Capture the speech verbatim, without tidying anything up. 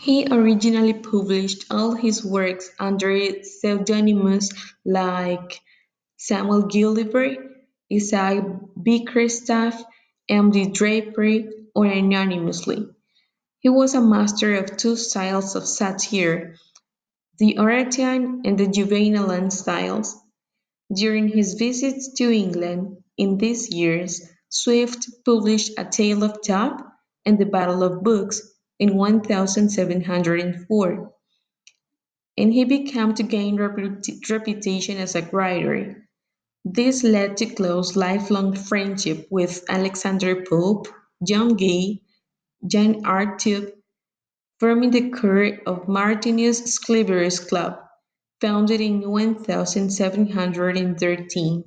He originally published all his works under pseudonyms like Samuel Gilliver, Isaac Bickerstaff, M. D. Draper, or anonymously. He was a master of two styles of satire, the Horatian and the Juvenalian styles. During his visits to England in these years, Swift published A Tale of Top and The Battle of Books in seventeen oh four, and he began to gain reputa- reputation as a writer. This led to close lifelong friendship with Alexander Pope, John Gay, Jean Arthup, forming the core of Martinus Scliver's Club, founded in seventeen thirteen.